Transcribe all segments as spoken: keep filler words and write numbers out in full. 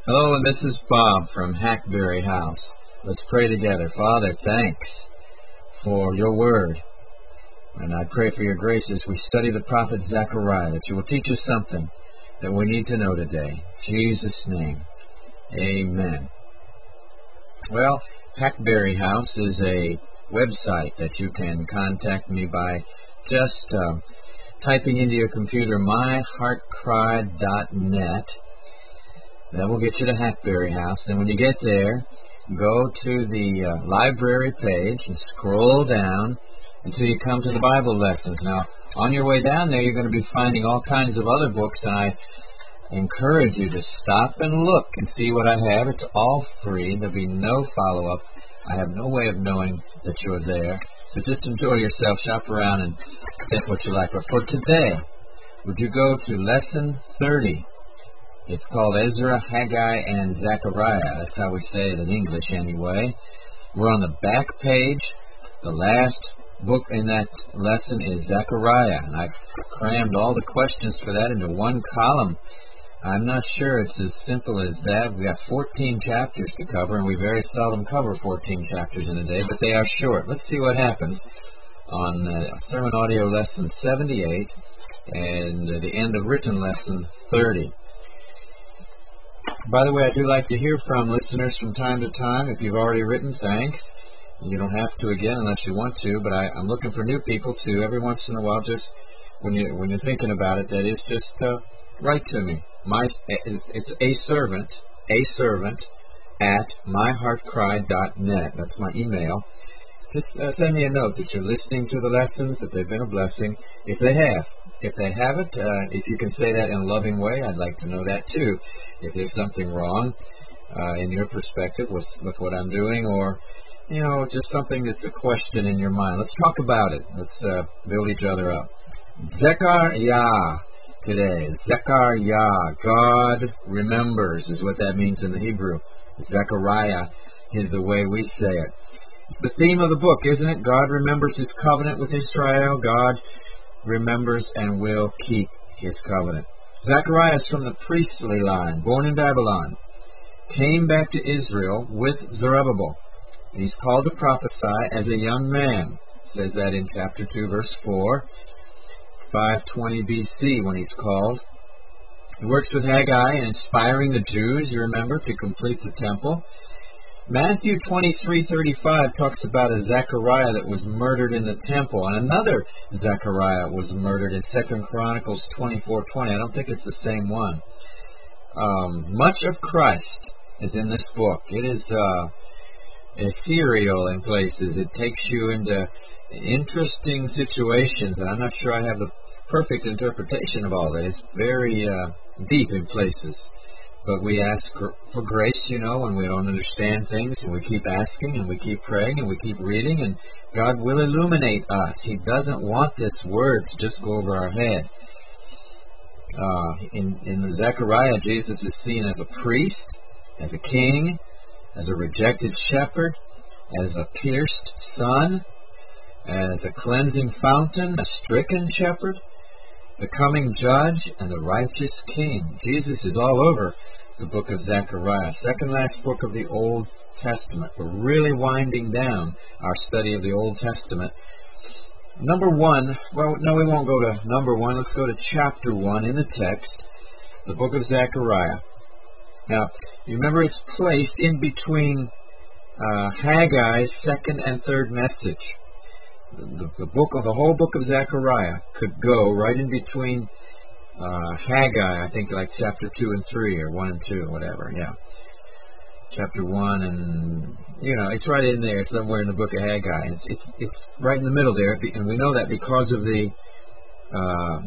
Hello, and this is Bob from Hackberry House. Let's pray together. Father, thanks for your word. And I pray for your grace as we study the prophet Zechariah, that you will teach us something that we need to know today. In Jesus' name, amen. Well, Hackberry House is a website that you can contact me by just uh, typing into your computer my heart cry dot net. That will get you to Hackberry House. And when you get there, go to the uh, library page and scroll down until you come to the Bible lessons. Now, on your way down there, you're going to be finding all kinds of other books, and I encourage you to stop and look and see what I have. It's all free. There'll be no follow-up. I have no way of knowing that you're there. So just enjoy yourself, shop around, and pick what you like. But for today, would you go to Lesson thirty? It's called Ezra, Haggai, and Zechariah. That's how we say it in English anyway. We're on the back page. The last book in that lesson is Zechariah. And I've crammed all the questions for that into one column. I'm not sure it's as simple as that. We've got fourteen chapters to cover, and we very seldom cover fourteen chapters in a day, but they are short. Let's see what happens on uh, Sermon Audio Lesson seventy-eight and uh, the end of Written Lesson thirty. By the way, I do like to hear from listeners from time to time. If you've already written, thanks. You don't have to again unless you want to, but I, I'm looking for new people too. Every once in a while, just when, you, when you're thinking about it, that is, just uh, write to me. My, it's, it's a servant, a servant at my heart cry dot net. That's my email. Just uh, send me a note that you're listening to the lessons, that they've been a blessing. If they have. If they haven't, uh, if you can say that in a loving way, I'd like to know that too. If there's something wrong uh, in your perspective with, with what I'm doing, or, you know, just something that's a question in your mind. Let's talk about it. Let's uh, build each other up. Zechariah today. Zechariah. God remembers is what that means in the Hebrew. Zechariah is the way we say it. It's the theme of the book, isn't it? God remembers his covenant with Israel. God remembers and will keep his covenant. Zechariah is from the priestly line, born in Babylon, came back to Israel with Zerubbabel. And he's called to prophesy as a young man. It says that in chapter two, verse four. It's five twenty B C when he's called. He works with Haggai in inspiring the Jews, you remember, to complete the temple. Matthew twenty-three thirty-five talks about a Zechariah that was murdered in the temple, and another Zechariah was murdered in Second Chronicles twenty-four twenty. I don't think it's the same one. Um, much of Christ is in this book. It is uh, ethereal in places. It takes you into interesting situations, and I'm not sure I have the perfect interpretation of all that. It's very uh, deep in places. But we ask for grace, you know, when we don't understand things, and we keep asking, and we keep praying, and we keep reading, and God will illuminate us. He doesn't want this word to just go over our head. Uh, in, in Zechariah, Jesus is seen as a priest, as a king, as a rejected shepherd, as a pierced son, as a cleansing fountain, a stricken shepherd, the coming judge, and the righteous king. Jesus is all over the book of Zechariah, second last book of the Old Testament. We're really winding down our study of the Old Testament. Number one, well, no, we won't go to number one. Let's go to chapter one in the text, the book of Zechariah. Now, you remember it's placed in between uh, Haggai's second and third message. The, the book of the whole book of Zechariah could go right in between uh, Haggai, I think like chapter two and three, or one and two, or whatever. Yeah, chapter one, and you know, it's right in there somewhere in the book of Haggai. And it's it's it's right in the middle there, and we know that because of the uh,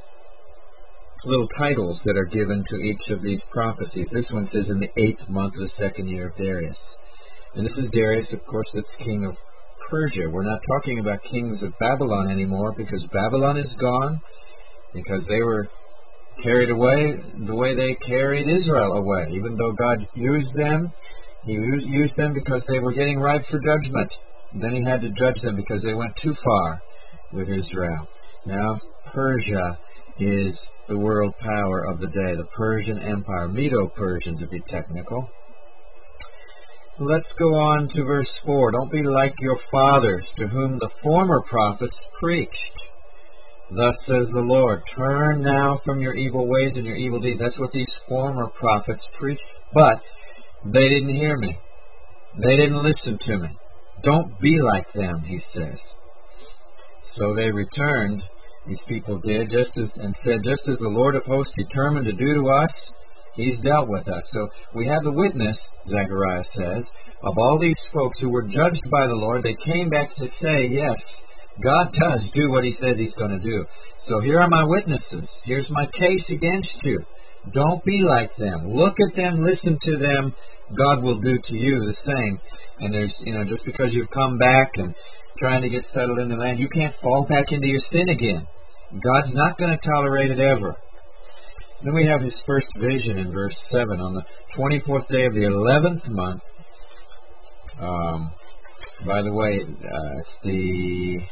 little titles that are given to each of these prophecies. This one says in the eighth month of the second year of Darius, and this is Darius, of course, that's king of Persia. We're not talking about kings of Babylon anymore, because Babylon is gone, because they were carried away the way they carried Israel away. Even though God used them, he used them because they were getting ripe for judgment. Then he had to judge them because they went too far with Israel. Now Persia is the world power of the day, the Persian Empire, Medo-Persian to be technical. Let's go on to verse four. Don't be like your fathers, to whom the former prophets preached. Thus says the Lord, turn now from your evil ways and your evil deeds. That's what these former prophets preached. But they didn't hear me. They didn't listen to me. Don't be like them, he says. So they returned, these people did, just as and said, just as the Lord of hosts determined to do to us, he's dealt with us. So we have the witness, Zechariah says, of all these folks who were judged by the Lord. They came back to say, yes, God does do what he says he's going to do. So here are my witnesses. Here's my case against you. Don't be like them. Look at them, listen to them. God will do to you the same. And there's, you know, just because you've come back and trying to get settled in the land, you can't fall back into your sin again. God's not going to tolerate it ever. Then we have his first vision in verse seven. On the twenty-fourth day of the eleventh month, um, by the way, uh, it's the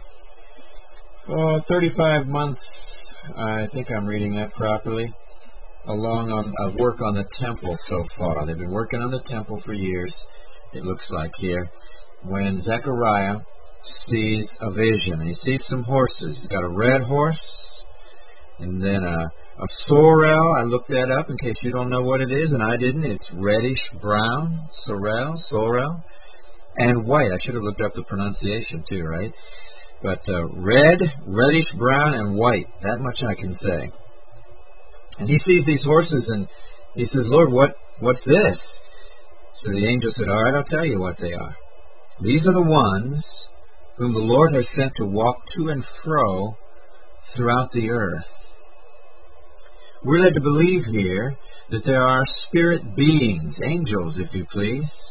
oh, thirty-five months, I think I'm reading that properly, along on uh, work on the temple so far. They've been working on the temple for years, it looks like here, when Zechariah sees a vision. He sees some horses. He's got a red horse, and then a, a sorrel. I looked that up in case you don't know what it is, and I didn't. It's reddish brown, sorrel, sorrel, and white. I should have looked up the pronunciation too, right? But uh, red, reddish brown, and white. That much I can say. And he sees these horses, and he says, Lord, what what's this? So the angel said, all right, I'll tell you what they are. These are the ones whom the Lord has sent to walk to and fro throughout the earth. We're led to believe here that there are spirit beings, angels, if you please.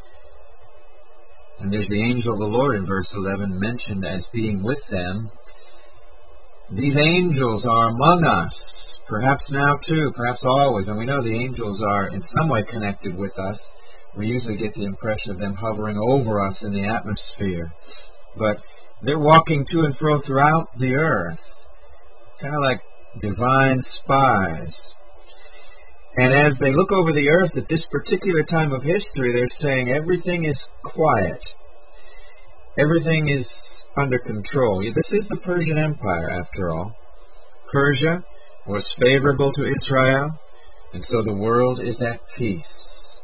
And there's the angel of the Lord in verse eleven mentioned as being with them. These angels are among us, perhaps now too, perhaps always. And we know the angels are in some way connected with us. We usually get the impression of them hovering over us in the atmosphere. But they're walking to and fro throughout the earth, kind of like divine spies. And as they look over the earth at this particular time of history, they're saying everything is quiet. Everything is under control. This is the Persian Empire, after all. Persia was favorable to Israel, and so the world is at peace.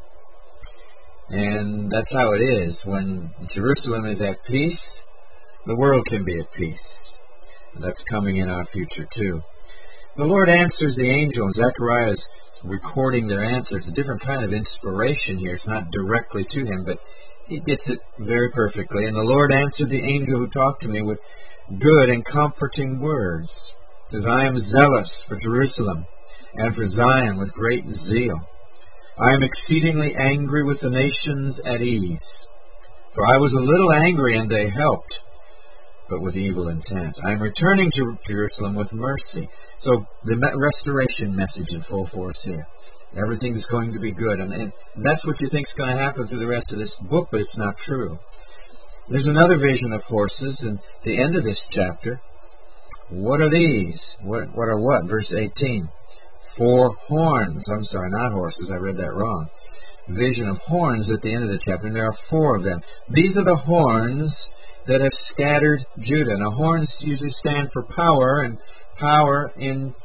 And that's how it is. When Jerusalem is at peace, the world can be at peace. And that's coming in our future too. The Lord answers the angel, and Zechariah is recording their answer. It's a different kind of inspiration here. It's not directly to him, but he gets it very perfectly. And the Lord answered the angel who talked to me with good and comforting words. He says, I am zealous for Jerusalem and for Zion with great zeal. I am exceedingly angry with the nations at ease. For I was a little angry, and they helped, but with evil intent. I am returning to Jerusalem with mercy. So the restoration message in full force here. Everything's going to be good. And, and that's what you think is going to happen through the rest of this book, but it's not true. There's another vision of horses in the end of this chapter. What are these? What, what are what? Verse eighteen. Four horns. I'm sorry, not horses. I read that wrong. Vision of horns at the end of the chapter, and there are four of them. These are the horns that have scattered Judah. Now, horns usually stand for power, and power in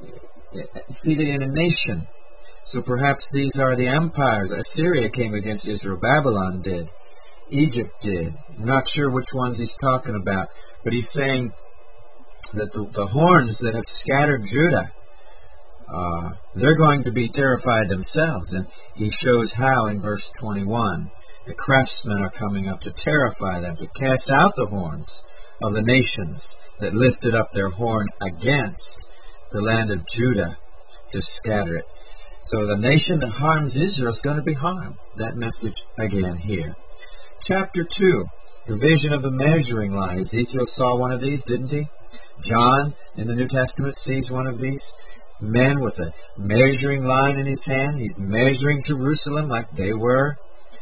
seated in a nation. So perhaps these are the empires. Assyria came against Israel. Babylon did. Egypt did. I'm not sure which ones he's talking about, but he's saying that the, the horns that have scattered Judah, uh, they're going to be terrified themselves. And he shows how in verse twenty-one. The craftsmen are coming up to terrify them, to cast out the horns of the nations that lifted up their horn against the land of Judah, to scatter it. So the nation that harms Israel is going to be harmed. That message again here. Chapter two, the vision of the measuring line. Ezekiel saw one of these, didn't he? John in the New Testament sees one of these. Men with a measuring line in his hand. He's measuring Jerusalem like they were.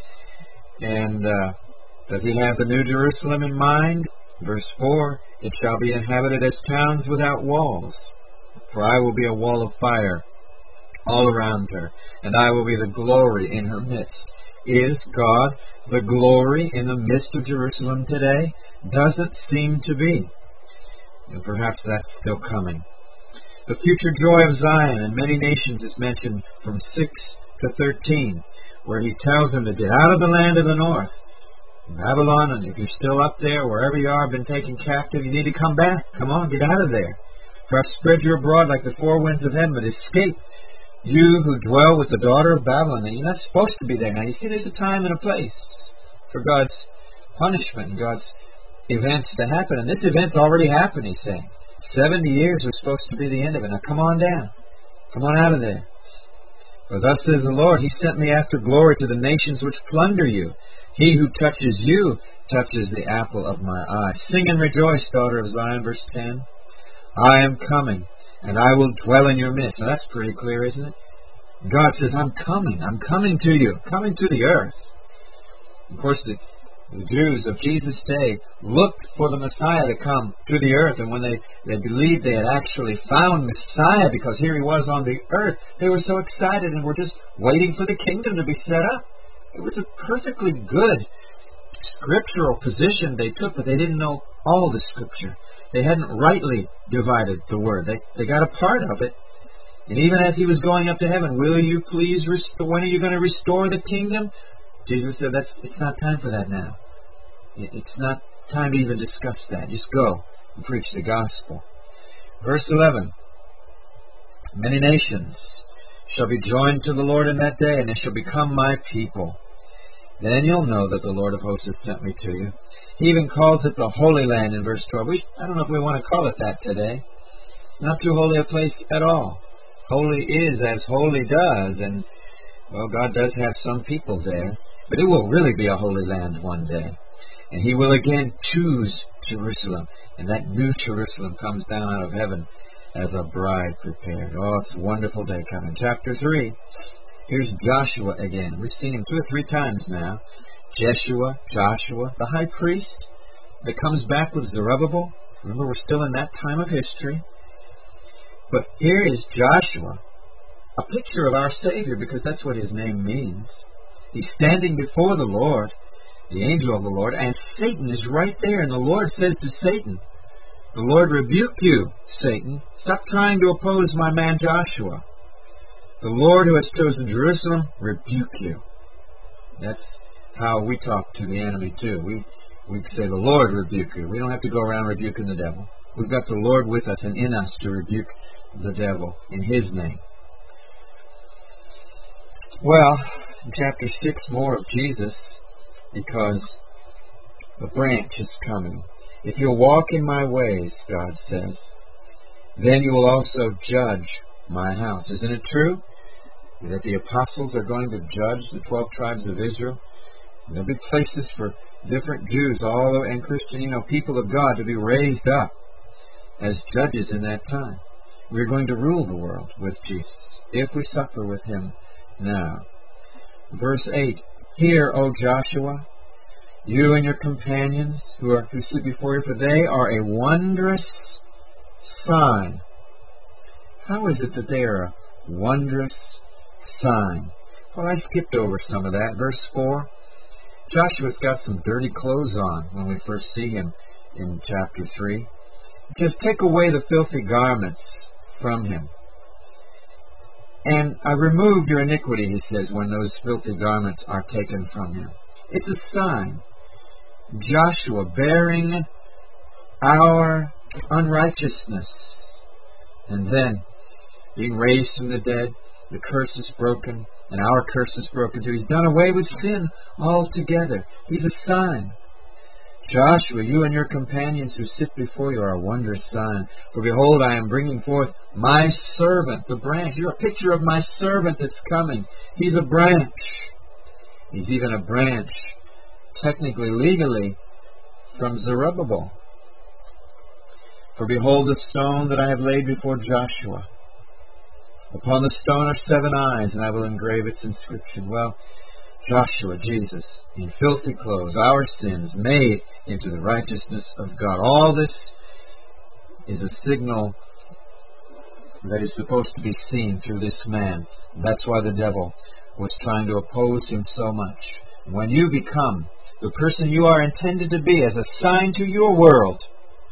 And uh, does he have the New Jerusalem in mind? Verse four, it shall be inhabited as towns without walls. For I will be a wall of fire all around her, and I will be the glory in her midst. Is God the glory in the midst of Jerusalem today? Doesn't seem to be. And perhaps that's still coming. The future joy of Zion and many nations is mentioned from six to thirteen, where he tells them to get out of the land of the north. Babylon, and if you're still up there, wherever you are, been taken captive, you need to come back. Come on, get out of there. For I've spread you abroad like the four winds of heaven, but escape, you who dwell with the daughter of Babylon. And you're not supposed to be there. Now, you see, there's a time and a place for God's punishment and God's events to happen. And this event's already happened, he's saying. Seventy years was supposed to be the end of it. Now, come on down. Come on out of there. For thus says the Lord, He sent me after glory to the nations which plunder you. He who touches you touches the apple of my eye. Sing and rejoice, daughter of Zion, verse ten. I am coming, and I will dwell in your midst. Now that's pretty clear, isn't it? God says, I'm coming. I'm coming to you. Coming to the earth. Of course, the, the Jews of Jesus' day looked for the Messiah to come to the earth. And when they, they believed they had actually found Messiah, because here he was on the earth, they were so excited and were just waiting for the kingdom to be set up. It was a perfectly good scriptural position they took, but they didn't know all the Scripture. They hadn't rightly divided the Word. They, they got a part of it. And even as he was going up to heaven, will you please restore, when are you going to restore the kingdom? Jesus said, "That's it's not time for that now. It's not time to even discuss that. Just go and preach the gospel." Verse eleven, many nations shall be joined to the Lord in that day, and they shall become my people. Then you'll know that the Lord of hosts has sent me to you. He even calls it the Holy Land in verse twelve. We, I don't know if we want to call it that today. Not too holy a place at all. Holy is as holy does, and, well, God does have some people there. But it will really be a holy land one day. And He will again choose Jerusalem. And that new Jerusalem comes down out of heaven as a bride prepared. Oh, it's a wonderful day coming. Chapter three. Here's Joshua again. We've seen him two or three times now. Jeshua, Joshua, the high priest that comes back with Zerubbabel. Remember, we're still in that time of history. But here is Joshua, a picture of our Savior, because that's what his name means. He's standing before the Lord, the angel of the Lord, and Satan is right there. And the Lord says to Satan, "The Lord rebuke you, Satan. Stop trying to oppose my man Joshua. The Lord who has chosen Jerusalem, rebuke you." That's how we talk to the enemy too. We we say, "The Lord rebuke you." We don't have to go around rebuking the devil. We've got the Lord with us and in us to rebuke the devil in His name. Well, in chapter six, more of Jesus, because the branch is coming. If you'll walk in my ways, God says, then you will also judge my house. Isn't it true that the apostles are going to judge the twelve tribes of Israel? And there'll be places for different Jews, all and Christian, you know, people of God to be raised up as judges in that time. We're going to rule the world with Jesus if we suffer with Him now. Verse eight, "Hear, O Joshua, you and your companions who are who sit before you, for they are a wondrous sign." How is it that they are a wondrous sign? Well, I skipped over some of that. Verse four, Joshua's got some dirty clothes on when we first see him in chapter three. Just take away the filthy garments from him. "And I've removed your iniquity," he says, when those filthy garments are taken from him. It's a sign. Joshua bearing our unrighteousness. And then, being raised from the dead, the curse is broken, and our curse is broken too. He's done away with sin altogether. He's a sign. "Joshua, you and your companions who sit before you are a wondrous sign. For behold, I am bringing forth my servant," the branch. You're a picture of my servant that's coming. He's a branch. He's even a branch, technically, legally, from Zerubbabel. "For behold, the stone that I have laid before Joshua. Upon the stone are seven eyes, and I will engrave its inscription." Well, Joshua, Jesus, in filthy clothes, our sins made into the righteousness of God. All this is a signal that is supposed to be seen through this man. That's why the devil was trying to oppose him so much. When you become the person you are intended to be as a sign to your world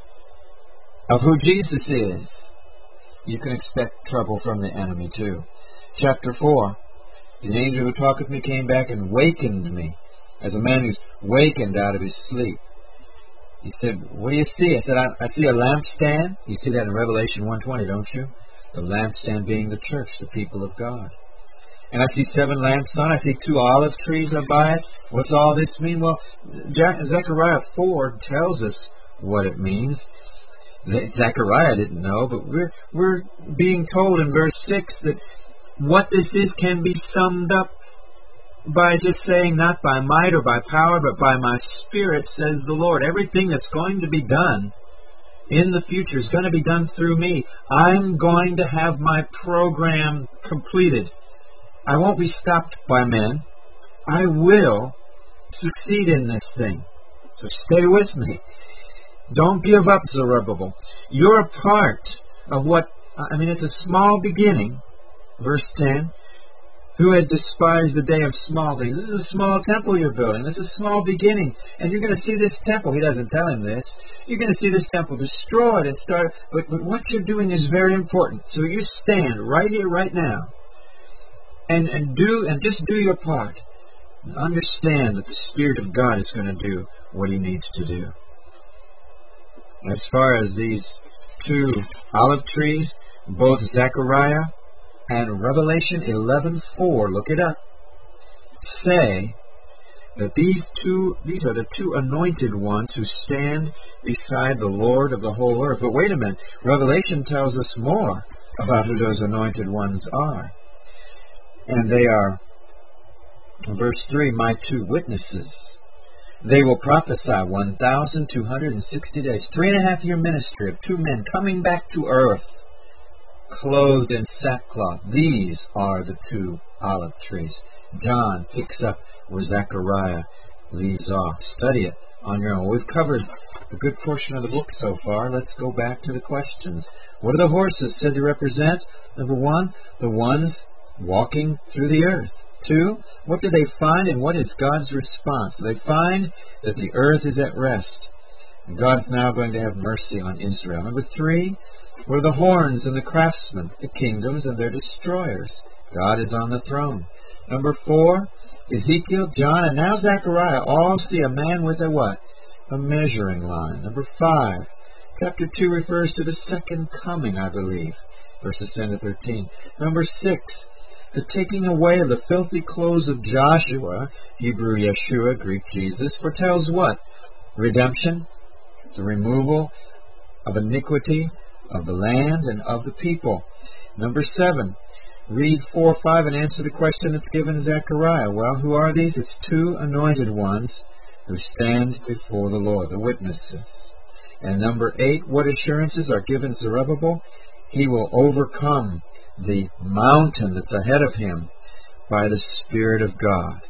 of who Jesus is, you can expect trouble from the enemy too. Chapter four, the angel who talked with me came back and wakened me, as a man who's wakened out of his sleep. He said, what do you see? I said, I, I see a lampstand. You see that in Revelation one twenty, don't you? The lampstand being the church, the people of God. And I see seven lamps on. I see two olive trees up by it. What's all this mean? Well, Zechariah four tells us what it means. Zechariah didn't know, but we're, we're being told in verse six that what this is can be summed up by just saying, not by might or by power, but by my Spirit, says the Lord. Everything that's going to be done in the future is going to be done through me. I'm going to have my program completed. I won't be stopped by men. I will succeed in this thing. So stay with me. Don't give up, Zerubbabel. You're a part of what, I mean, it's a small beginning. Verse ten. Who has despised the day of small things? This is a small temple you're building. This is a small beginning. And you're going to see this temple. He doesn't tell him this. You're going to see this temple destroyed and start. But, but what you're doing is very important. So you stand right here, right now. And, and do and just do your part. And understand that the Spirit of God is going to do what He needs to do. As far as these two olive trees, both Zechariah and Revelation eleven four, look it up, say that these two, these are the two anointed ones who stand beside the Lord of the whole earth. But wait a minute, Revelation tells us more about who those anointed ones are. And they are, verse three, my two witnesses. They will prophesy one thousand two hundred sixty days. Three and a half year ministry of two men coming back to earth, clothed in sackcloth. These are the two olive trees. John picks up where Zechariah leaves off. Study it on your own. We've covered a good portion of the book so far. Let's go back to the questions. What are the horses said to represent? Number one, the ones walking through the earth. Two, what do they find and what is God's response? They find that the earth is at rest. And God's now going to have mercy on Israel. Number three, what are the horns and the craftsmen, the kingdoms and their destroyers? God is on the throne. Number four, Ezekiel, John, and now Zechariah all see a man with a what? A measuring line. Number five, chapter two refers to the second coming, I believe, verses ten to thirteen. Number six, the taking away of the filthy clothes of Joshua, Hebrew Yeshua, Greek Jesus, foretells what? Redemption, the removal of iniquity of the land and of the people. Number seven, read four, five, and answer the question that's given Zechariah. Well, who are these? It's two anointed ones who stand before the Lord, the witnesses. And number eight, what assurances are given Zerubbabel? He will overcome the mountain that's ahead of him by the Spirit of God.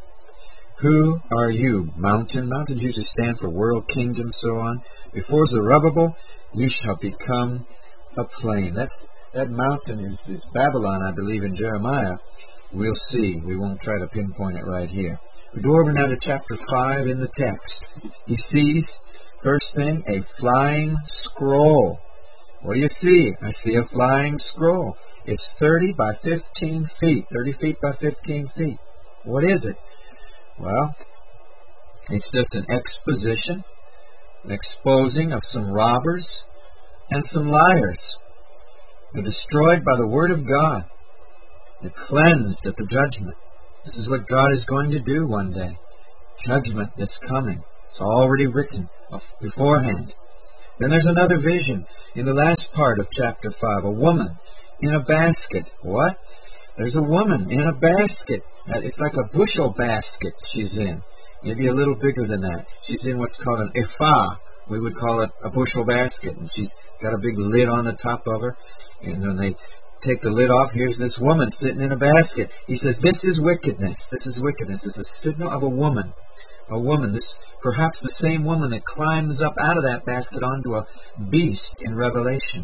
Who are you? Mountain. Mountains usually stand for world, kingdom, so on. Before Zerubbabel, you shall become a plain. That's that mountain is, is Babylon, I believe, in Jeremiah. We'll see. We won't try to pinpoint it right here. We go over now to chapter five in the text. He sees, first thing, a flying scroll. What do you see? I see a flying scroll. It's thirty by fifteen feet. thirty feet by fifteen feet. What is it? Well, it's just an exposition, an exposing of some robbers and some liars. They're destroyed by the Word of God. They're cleansed at the judgment. This is what God is going to do one day. Judgment that's coming. It's already written beforehand. Then there's another vision in the last part of chapter five. A woman in a basket. What? There's a woman in a basket. It's like a bushel basket she's in. Maybe a little bigger than that. She's in what's called an ephah. We would call it a bushel basket. And she's got a big lid on the top of her. And when they take the lid off, here's this woman sitting in a basket. He says, this is wickedness. This is wickedness. It's a signal of a woman. A woman, this perhaps the same woman that climbs up out of that basket onto a beast in Revelation.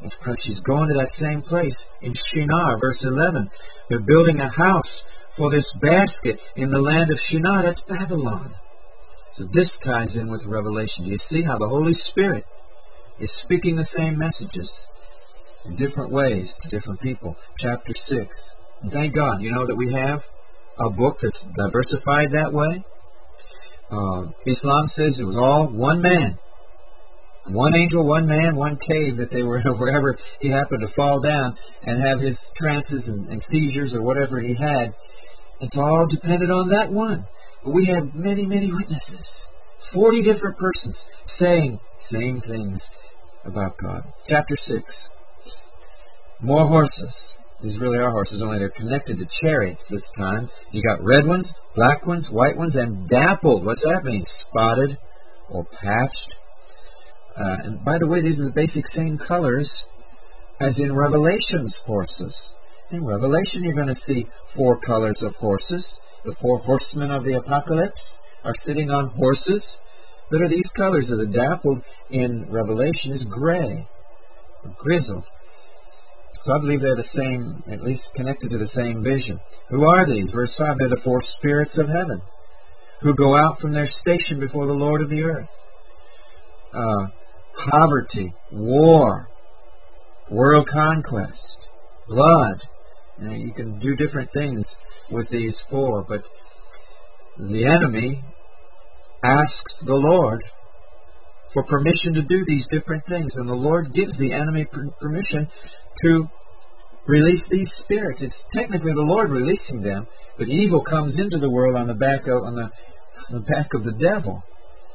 She's going to that same place in Shinar, verse eleven. They're building a house for this basket in the land of Shinar. That's Babylon. So this ties in with Revelation. Do you see how the Holy Spirit is speaking the same messages in different ways to different people? Chapter six. And thank God, you know that we have a book that's diversified that way. Uh, Islam says it was all one man. One angel, one man, one cave that they were in, wherever he happened to fall down and have his trances and, and seizures or whatever he had. It's all dependent on that one. But we have many, many witnesses. Forty different persons saying same things about God. Chapter six. More horses. These really are horses, only they're connected to chariots this time. You got red ones, black ones, white ones, and dappled. What's that mean? Spotted or patched. Uh, and by the way, these are the basic same colors as in Revelation's horses. In Revelation, you're going to see four colors of horses. The four horsemen of the apocalypse are sitting on horses that are these colors. Of the dappled in Revelation is gray, or grizzled. So I believe they're the same, at least connected to the same vision. Who are these? Verse five, they're the four spirits of heaven who go out from their station before the Lord of the earth. Uh, poverty, war, world conquest, blood. You know, you can do different things with these four, but the enemy asks the Lord for permission to do these different things, and the Lord gives the enemy per- permission to release these spirits. It's technically the Lord releasing them, but evil comes into the world on the back of on the, on the back of the devil.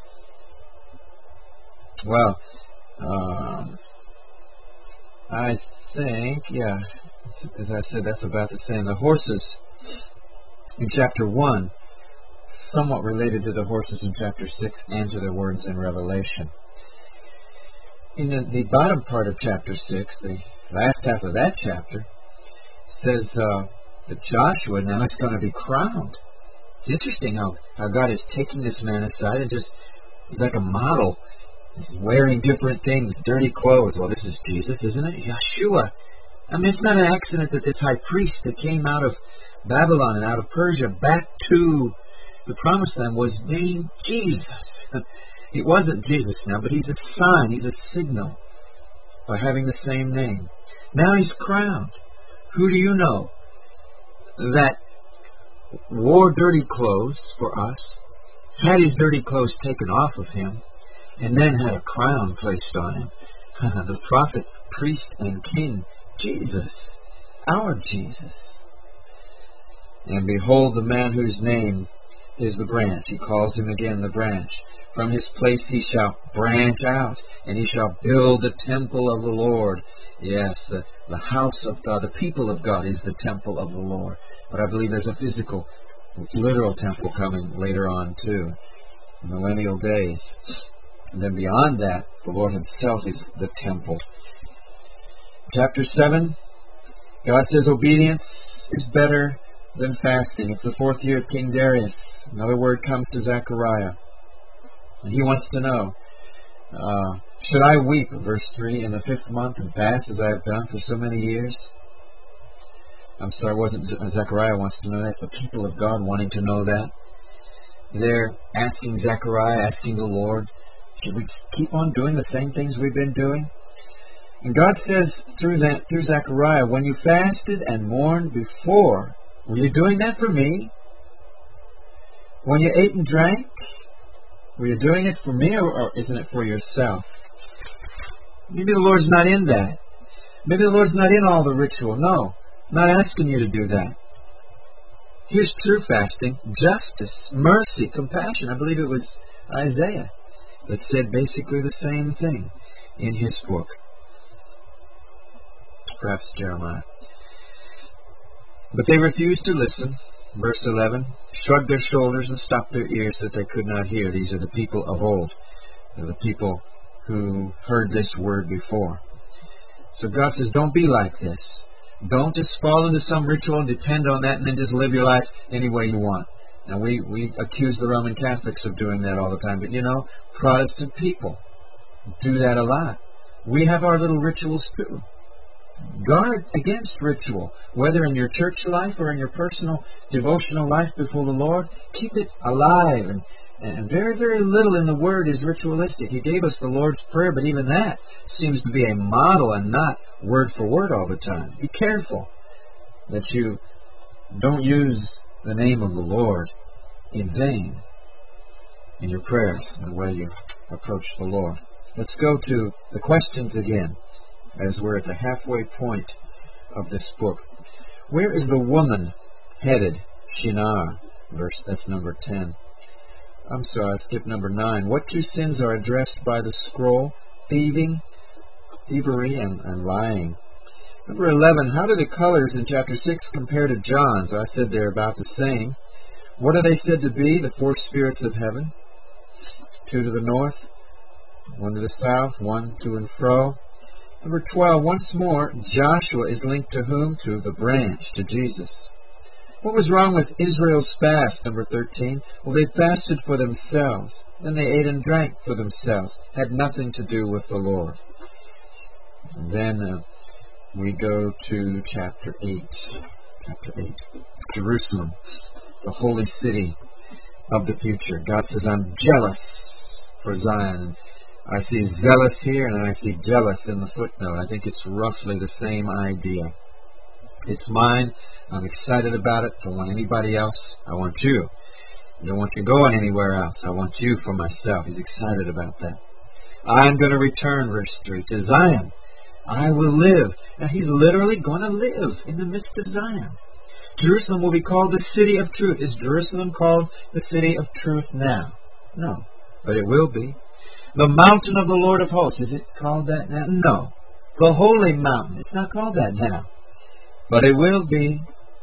Well, um, I think, yeah, as I said, that's about the same. The horses in chapter one, somewhat related to the horses in chapter six and to the words in Revelation. In the, the bottom part of chapter six, the last half of that chapter, says uh, that Joshua now is going to be crowned. It's interesting how, how God is taking this man aside and just, he's like a model. He's wearing different things, dirty clothes. Well, this is Jesus, isn't it? Yeshua. I mean, it's not an accident that this high priest that came out of Babylon and out of Persia back to the promised land was named Jesus. It wasn't Jesus now, but he's a sign, he's a signal by having the same name. Now he's crowned. Who do you know that wore dirty clothes for us, had his dirty clothes taken off of him, and then had a crown placed on him? The prophet, priest, and king, Jesus, our Jesus. And behold, the man whose name is the branch. He calls him again the branch. From his place he shall branch out, and he shall build the temple of the Lord. Yes, the, the house of God, the people of God is the temple of the Lord. But I believe there's a physical, literal temple coming later on too, millennial days. And then beyond that, the Lord himself is the temple. Chapter seven, God says obedience is better than fasting. It's the fourth year of King Darius. Another word comes to Zechariah. And he wants to know, uh, should I weep, verse three, in the fifth month and fast as I have done for so many years? I'm sorry, it wasn't Zechariah wants to know that. It's the people of God wanting to know that. They're asking Zechariah, asking the Lord, should we keep on doing the same things we've been doing? And God says through that, through Zechariah, when you fasted and mourned before, were you doing that for me? When you ate and drank, were you doing it for me, or, or isn't it for yourself? Maybe the Lord's not in that. Maybe the Lord's not in all the ritual. No, I'm not asking you to do that. Here's true fasting: justice, mercy, compassion. I believe it was Isaiah that said basically the same thing in his book. Perhaps Jeremiah. But they refused to listen. Verse eleven, shrugged their shoulders and stopped their ears that they could not hear. These are the people of old. They're the people who heard this word before. So God says, don't be like this. Don't just fall into some ritual and depend on that and then just live your life any way you want. Now, we, we accuse the Roman Catholics of doing that all the time. But, you know, Protestant people do that a lot. we have our little rituals too. Guard against ritual, whether in your church life or in your personal devotional life before the Lord. Keep it alive, and, and very, very little in the Word is ritualistic. He gave us the Lord's Prayer, but even that seems to be a model and not word for word all the time. Be careful that you don't use the name of the Lord in vain in your prayers and the way you approach the Lord. Let's go to the questions again, as we're at the halfway point of this book. Where is the woman headed? Shinar. Verse, that's number ten. I'm sorry, I skipped number nine. What two sins are addressed by the scroll? Thieving, thievery, and, and lying. Number eleven, how do the colors in chapter six compare to John's? I said they're about the same. What are they said to be? The four spirits of heaven. Two to the north, one to the south, one to and fro. Number twelve, once more, Joshua is linked to whom? To the branch, to Jesus. What was wrong with Israel's fast? Number thirteen. Well, they fasted for themselves. Then they ate and drank for themselves. Had nothing to do with the Lord. And then uh, we go to chapter eight. Chapter eight. Jerusalem, the holy city of the future. God says, I'm jealous for Zion. I see zealous here, and I see jealous in the footnote. I think it's roughly the same idea. It's mine. I'm excited about it. Don't want anybody else. I want you. I don't want you going anywhere else. I want you for myself. He's excited about that. I'm going to return, verse three, to Zion. I will live. Now, he's literally going to live in the midst of Zion. Jerusalem will be called the city of truth. Is Jerusalem called the city of truth now? No, but it will be. The mountain of the Lord of hosts, is it called that now? No. The holy mountain, it's not called that now. But it will be.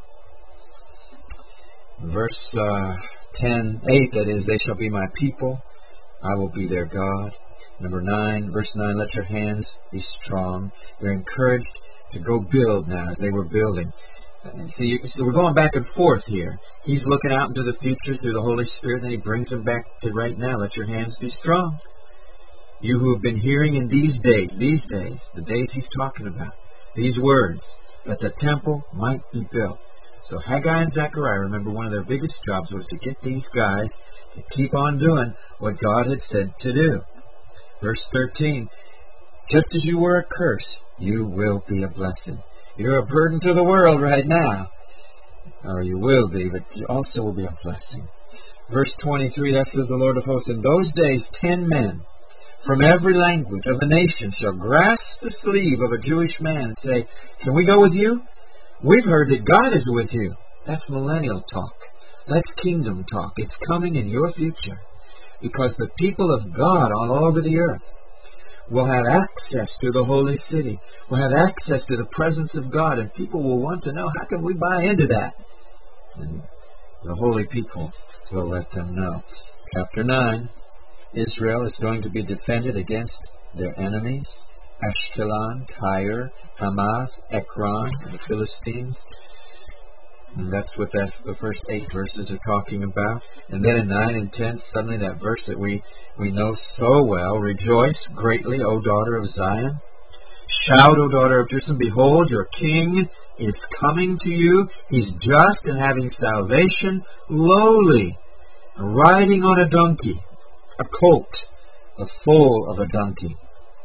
Verse uh, ten, eight, that is, they shall be my people. I will be their God. Number nine, verse nine, let your hands be strong. They're encouraged to go build now as they were building. See, so we're going back and forth here. He's looking out into the future through the Holy Spirit, and he brings them back to right now. Let your hands be strong. You who have been hearing in these days, these days, the days he's talking about, these words, that the temple might be built. So Haggai and Zechariah, remember, one of their biggest jobs was to get these guys to keep on doing what God had said to do. Verse thirteen, just as you were a curse, you will be a blessing. You're a burden to the world right now, or you will be, but you also will be a blessing. Verse twenty-three, that says the Lord of hosts, in those days ten men from every language of the nation shall grasp the sleeve of a Jewish man and say, can we go with you? We've heard that God is with you. That's millennial talk. That's kingdom talk. It's coming in your future. Because the people of God all over the earth will have access to the holy city, will have access to the presence of God, and people will want to know, how can we buy into that? And the holy people will let them know. Chapter nine, Israel is going to be defended against their enemies, Ashkelon, Tyre, Hamath, Ekron, and the Philistines. And that's what that's the first eight verses are talking about. And then in nine and ten, suddenly that verse that we, we know so well, rejoice greatly, O daughter of Zion. Shout, O daughter of Jerusalem, behold, your king is coming to you. He's just and having salvation, lowly, riding on a donkey, a colt, the foal of a donkey.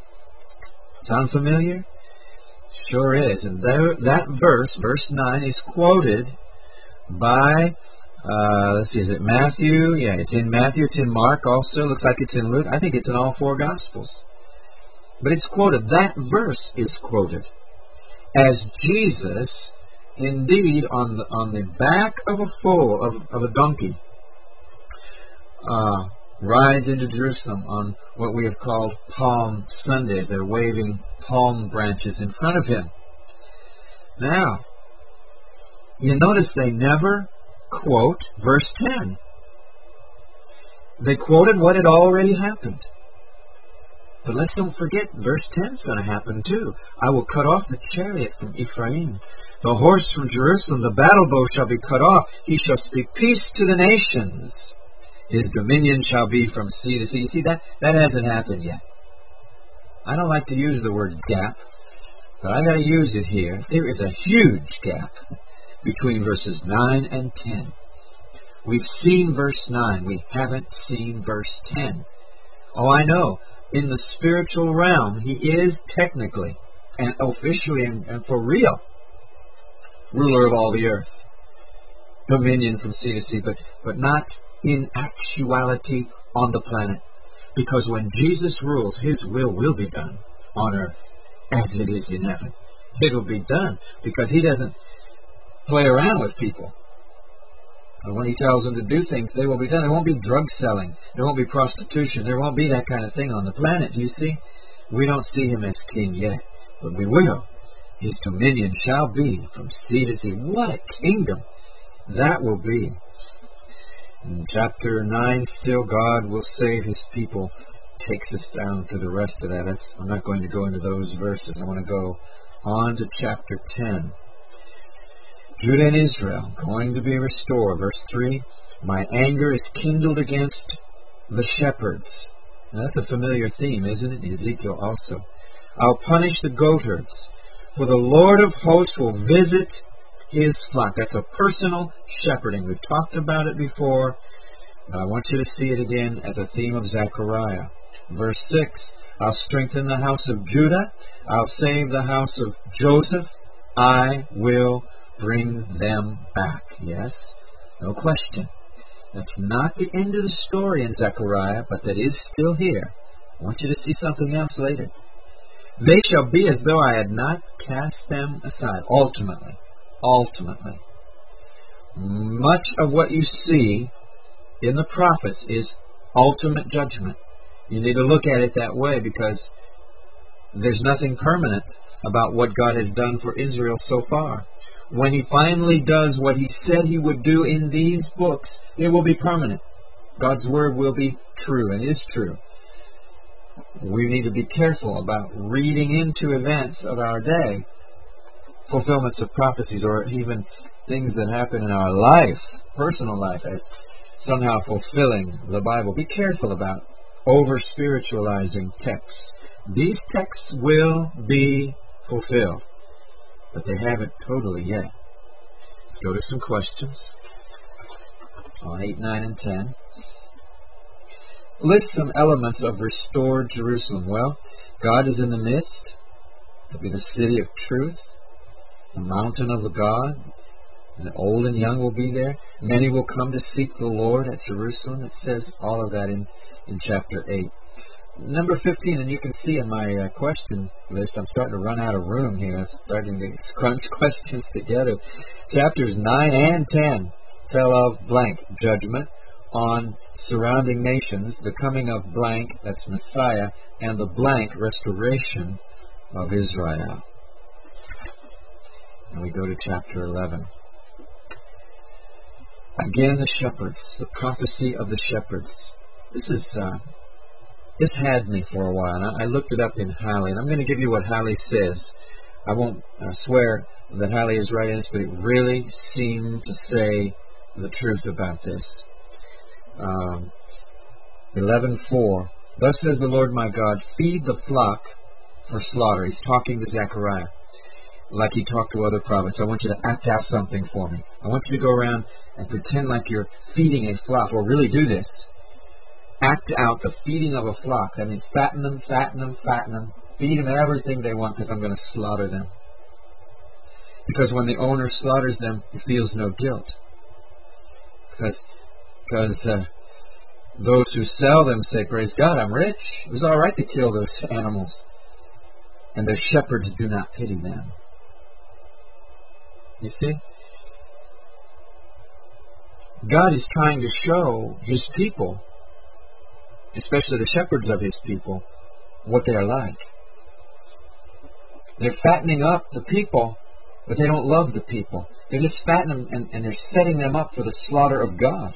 Sound familiar? Sure is. And there, that verse, verse nine, is quoted by, uh, let's see, is it Matthew? Yeah, it's in Matthew. It's in Mark also. Looks like it's in Luke. I think it's in all four Gospels. But it's quoted. That verse is quoted as Jesus, indeed, on the on the back of a foal, of, of a donkey, uh, rides into Jerusalem on what we have called Palm Sundays. They're waving palm branches in front of him. Now, you notice they never quote verse ten. They quoted what had already happened. But let's don't forget, verse ten is going to happen too. I will cut off the chariot from Ephraim, the horse from Jerusalem, the battle bow shall be cut off. He shall speak peace to the nations. His dominion shall be from sea to sea. You see, that, that hasn't happened yet. I don't like to use the word gap, but I got to use it here. There is a huge gap between verses nine and ten. We've seen verse nine. We haven't seen verse ten. Oh, I know. In the spiritual realm, he is technically and officially and, and for real ruler of all the earth. Dominion from sea to sea, but, but not in actuality on the planet. Because when Jesus rules, his will will be done on earth as it is in heaven. It will be done because he doesn't play around with people. And when he tells them to do things, they will be done. There won't be drug selling. There won't be prostitution. There won't be that kind of thing on the planet. Do you see? We don't see him as king yet, but we will. His dominion shall be from sea to sea. What a kingdom that will be. In chapter nine, still God will save his people. Takes us down to the rest of that. That's, I'm not going to go into those verses. I want to go on to chapter ten. Judah and Israel going to be restored. Verse three, my anger is kindled against the shepherds. Now, that's a familiar theme, isn't it? Ezekiel also. I'll punish the goatherds, for the Lord of hosts will visit his flock. That's a personal shepherding. We've talked about it before, but I want you to see it again as a theme of Zechariah. Verse six, I'll strengthen the house of Judah. I'll save the house of Joseph. I will bring them back. Yes, no question. That's not the end of the story in Zechariah, but that is still here. I want you to see something else later. They shall be as though I had not cast them aside. Ultimately. Ultimately. Much of what you see in the prophets is ultimate judgment. You need to look at it that way because there's nothing permanent about what God has done for Israel so far. When he finally does what he said he would do in these books, it will be permanent. God's word will be true and is true. We need to be careful about reading into events of our day, fulfillments of prophecies, or even things that happen in our life, personal life, as somehow fulfilling the Bible. Be careful about over-spiritualizing texts. These texts will be fulfilled, but they haven't totally yet. Let's go to some questions on eight, nine, and ten. List some elements of restored Jerusalem. Well, God is in the midst. It'll be the city of truth, the mountain of the God. The old and young will be there. Many will come to seek the Lord at Jerusalem. It says all of that in, in chapter eight. Number fifteen, and you can see in my uh, question list, I'm starting to run out of room here. I'm starting to scrunch questions together. Chapters nine and ten tell of blank, judgment on surrounding nations, the coming of blank, that's Messiah, and the blank, restoration of Israel. And we go to chapter eleven. Again, the shepherds, the prophecy of the shepherds. This is... Uh, This had me for a while, and I looked it up in Halley, and I'm going to give you what Halley says. I won't uh, swear that Halley is right in this, but it really seemed to say the truth about this. Um, eleven four. Thus says the Lord my God, feed the flock for slaughter. He's talking to Zechariah like he talked to other prophets. I want you to act out something for me. I want you to go around and pretend like you're feeding a flock, or really do this. Act out the feeding of a flock. I mean, fatten them, fatten them, fatten them. Feed them everything they want because I'm going to slaughter them. Because when the owner slaughters them, he feels no guilt. Because because uh, those who sell them say, praise God, I'm rich. It was all right to kill those animals. And their shepherds do not pity them. You see? God is trying to show his people, especially the shepherds of his people, what they are like. They're fattening up the people, but they don't love the people. They're just fattening them, and, and they're setting them up for the slaughter of God.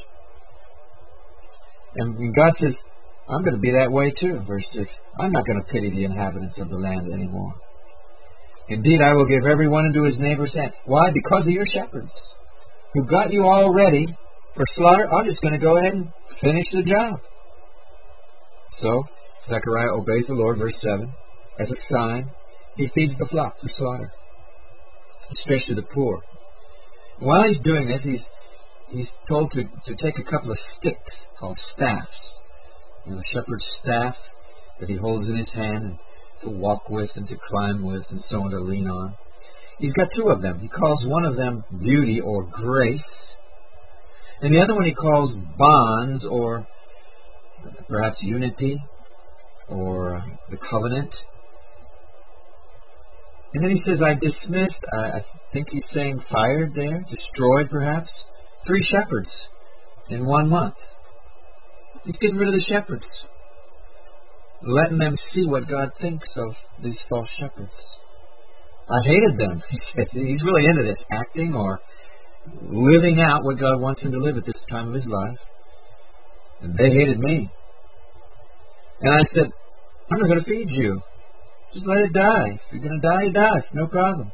And God says, I'm going to be that way too, verse six. I'm not going to pity the inhabitants of the land anymore. Indeed, I will give everyone into his neighbor's hand. Why? Because of your shepherds, who got you all ready for slaughter. I'm just going to go ahead and finish the job. So, Zechariah obeys the Lord, verse seven. as a sign, he feeds the flock for slaughter, especially the poor. While he's doing this, he's he's told to, to take a couple of sticks called staffs. You know, the shepherd's staff that he holds in his hand and to walk with and to climb with and so on, to lean on. He's got two of them. He calls one of them beauty or grace, and the other one he calls bonds, or perhaps unity, or uh, the covenant. And then he says, I dismissed, I, I think he's saying fired there, destroyed perhaps, three shepherds in one month. He's getting rid of the shepherds, letting them see what God thinks of these false shepherds. I hated them, he says. He's really into this, acting or living out what God wants him to live at this time of his life. And they hated me. And I said, I'm not going to feed you. Just let it die. If you're going to die, you die. No problem.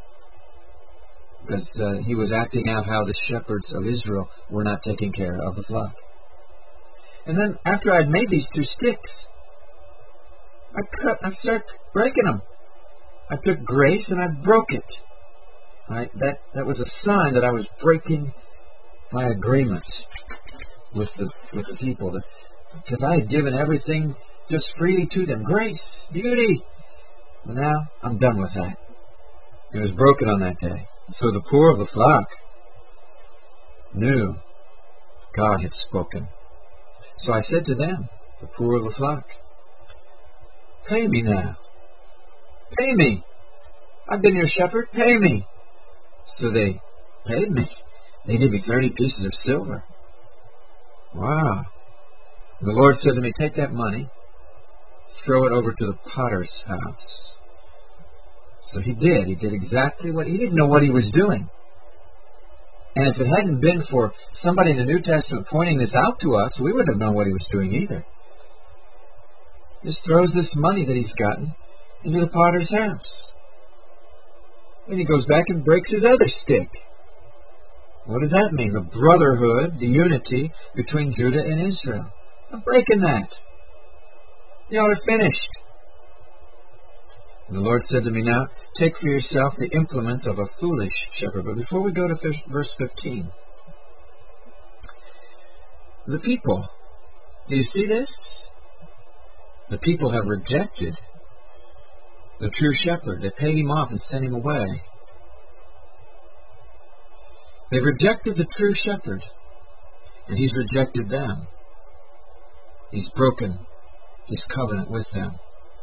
Because uh, he was acting out how the shepherds of Israel were not taking care of the flock. And then after I'd made these two sticks, I cut, I started breaking them. I took grace and I broke it. I, that, that was a sign that I was breaking my agreement with the, with the people. That, because I had given everything just freely to them. Grace, beauty. Well, now I'm done with that. It was broken on that day. So the poor of the flock knew God had spoken. So I said to them, the poor of the flock, pay me now. Pay me. I've been your shepherd. Pay me. So they paid me. They gave me thirty pieces of silver. Wow. The Lord said to me, take that money, throw it over to the potter's house. So he did. He did exactly what, he didn't know what he was doing. And if it hadn't been for somebody in the New Testament pointing this out to us, we wouldn't have known what he was doing either. He just throws this money that he's gotten into the potter's house. And he goes back and breaks his other stick. What does that mean? The brotherhood, the unity between Judah and Israel. I'm breaking that. Y'all are finished. And the Lord said to me, now, take for yourself the implements of a foolish shepherd. But before we go to verse fifteen, the people, do you see this? The people have rejected the true shepherd. They paid him off and sent him away. They've rejected the true shepherd, and he's rejected them. He's broken his covenant with them.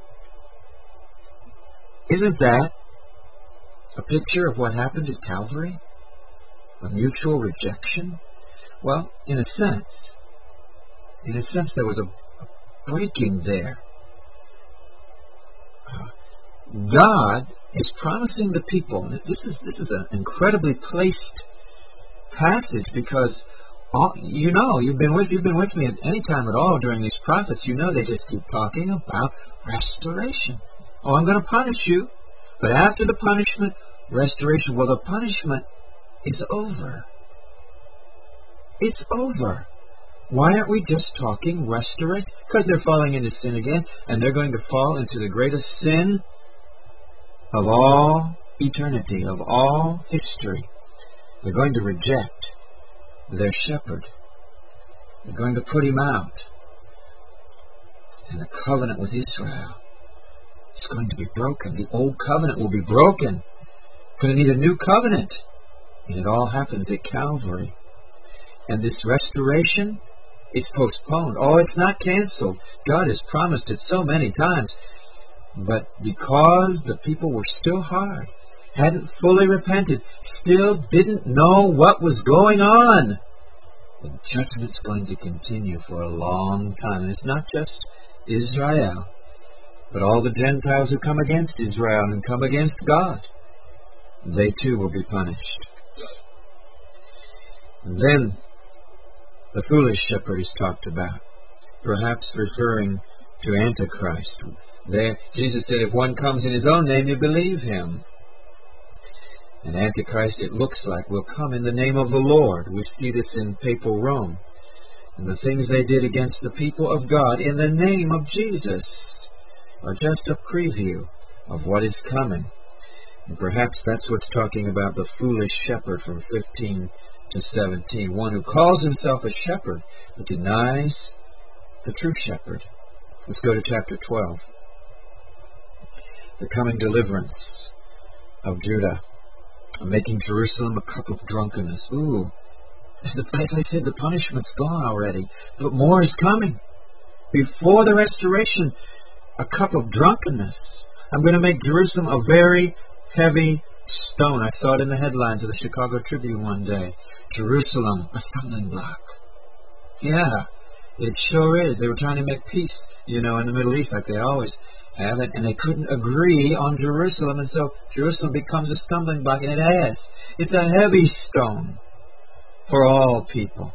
Isn't that a picture of what happened at Calvary? A mutual rejection? Well, in a sense. In a sense, there was a breaking there. Uh, God is promising the people, and this is this is an incredibly placed passage, because all, you know, you've been with you've been with me at any time at all during these prophets. You know they just keep talking about restoration. Oh, I'm going to punish you, but after the punishment, restoration. Well, the punishment is over. It's over. Why aren't we just talking restoration? Because they're falling into sin again, and they're going to fall into the greatest sin of all eternity, of all history. They're going to reject their shepherd. They're going to put him out. And the covenant with Israel is going to be broken. The old covenant will be broken. Going to need a new covenant. And it all happens at Calvary. And this restoration, it's postponed. Oh, it's not canceled. God has promised it so many times. But because the people were still hard, hadn't fully repented, still didn't know what was going on, the judgment's going to continue for a long time. And it's not just Israel, but all the Gentiles who come against Israel and come against God. They too will be punished. And then the foolish shepherd is talked about, perhaps referring to Antichrist. There, Jesus said, if one comes in his own name, you believe him. And Antichrist, it looks like, will come in the name of the Lord. We see this in papal Rome. And the things they did against the people of God in the name of Jesus. are just a preview of what is coming. And perhaps that's what's talking about the foolish shepherd from fifteen to seventeen, one who calls himself a shepherd but denies the true shepherd. Let's go to chapter twelve. The coming deliverance of Judah, making Jerusalem a cup of drunkenness. Ooh, as I said, the punishment's gone already, but more is coming. Before the restoration, a cup of drunkenness. I'm going to make Jerusalem a very heavy stone. I saw it in the headlines of the Chicago Tribune one day. Jerusalem, a stumbling block. Yeah, it sure is. They were trying to make peace, you know, in the Middle East like they always have it, and they couldn't agree on Jerusalem, and so Jerusalem becomes a stumbling block, and it has. It's a heavy stone for all people.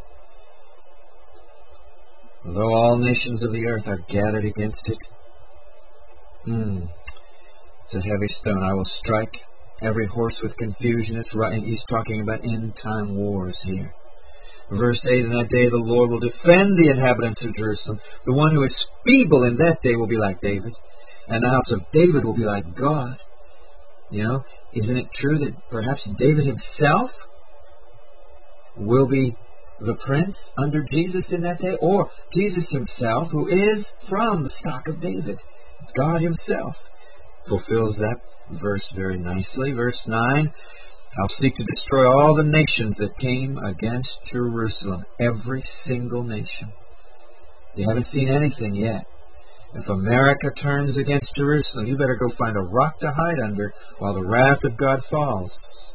Though all nations of the earth are gathered against it, hmm, it's a heavy stone. I will strike every horse with confusion. It's right, and he's talking about end-time wars here. Verse eight, in that day the Lord will defend the inhabitants of Jerusalem. The one who is feeble in that day will be like David, and the house of David will be like God. You know, isn't it true that perhaps David himself will be the prince under Jesus in that day? Or Jesus himself, who is from the stock of David, God himself, fulfills that verse very nicely. Verse nine, I'll seek to destroy all the nations that came against Jerusalem. Every single nation. You haven't seen anything yet. If America turns against Jerusalem, you better go find a rock to hide under while the wrath of God falls.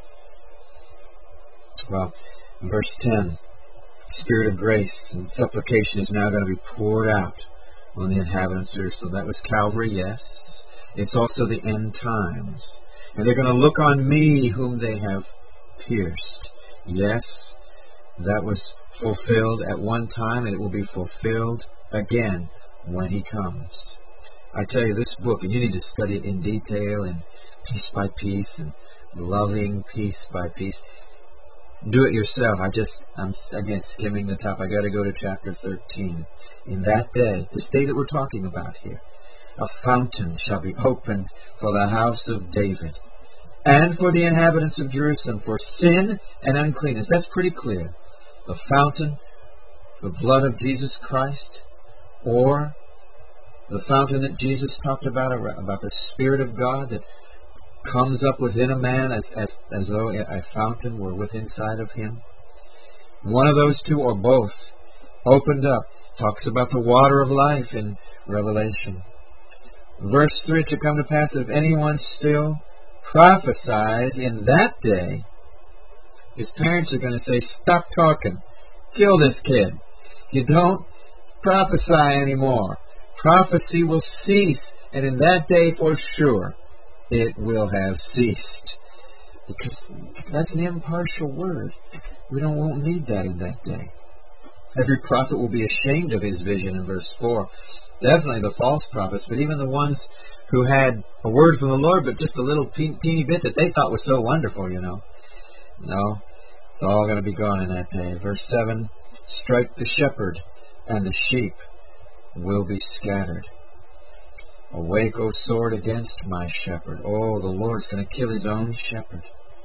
Well, verse ten, Spirit of grace and supplication is now going to be poured out on the inhabitants of Jerusalem. That was Calvary, yes. It's also the end times. And they're going to look on me whom they have pierced. Yes, that was fulfilled at one time, and it will be fulfilled again when he comes. I tell you, this book, and you need to study it in detail and piece by piece and loving piece by piece. Do it yourself. I just, I'm again skimming the top. I got to go to chapter thirteen. In that day, this day that we're talking about here, a fountain shall be opened for the house of David and for the inhabitants of Jerusalem for sin and uncleanness. That's pretty clear. The fountain, the blood of Jesus Christ, or the fountain that Jesus talked about, about the Spirit of God that comes up within a man as, as, as though a fountain were within inside of him. One of those two or both opened up. Talks about the water of life in Revelation. Verse three, to come to pass that if anyone still prophesies in that day, his parents are going to say, stop talking. Kill this kid. You don't prophesy anymore. Prophecy will cease, and in that day for sure it will have ceased. Because that's an impartial word. We don't won't need that in that day. Every prophet will be ashamed of his vision in verse four. Definitely the false prophets, but even the ones who had a word from the Lord, but just a little teeny bit that they thought was so wonderful, you know. No, it's all going to be gone in that day. Verse seven, strike the shepherd, and the sheep will be scattered. Awake, O sword, against my shepherd. Oh, the Lord's going to kill his own shepherd.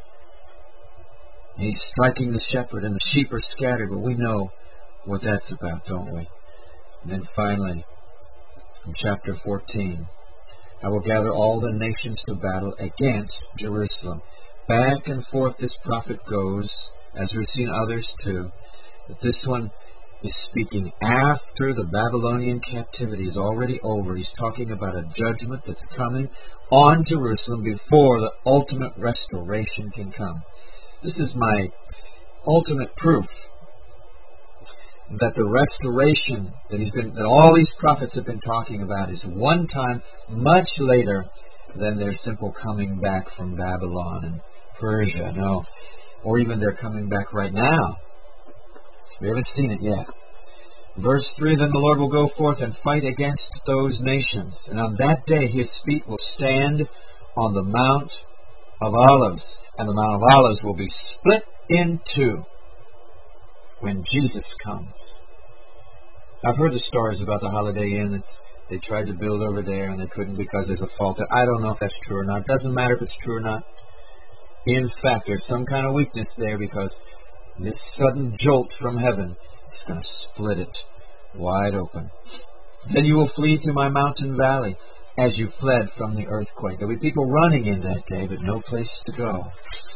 He's striking the shepherd, and the sheep are scattered, but we know what that's about, don't we? And then finally, in chapter fourteen, I will gather all the nations to battle against Jerusalem. Back and forth this prophet goes, as we've seen others too. But this one is speaking after the Babylonian captivity is already over. He's talking about a judgment that's coming on Jerusalem before the ultimate restoration can come. This is my ultimate proof that the restoration that he's been, that all these prophets have been talking about is one time much later than their simple coming back from Babylon and Persia. No, or even they're coming back right now. We haven't seen it yet. Verse three, then the Lord will go forth and fight against those nations, and on that day his feet will stand on the Mount of Olives, and the Mount of Olives will be split in two when Jesus comes. I've heard the stories about the Holiday Inn. It's they tried to build over there and they couldn't because there's a fault there. I don't know if that's true or not. It doesn't matter if it's true or not. In fact, there's some kind of weakness there because this sudden jolt from heaven is going to split it wide open. Then you will flee through my mountain valley as you fled from the earthquake. There'll be people running in that day, but no place to go,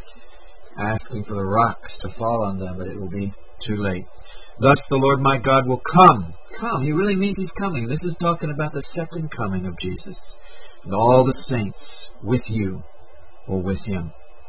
asking for the rocks to fall on them, but it will be too late. Thus the Lord my God will come. Come. He really means He's coming. This is talking about the second coming of Jesus. And all the saints with you or with Him.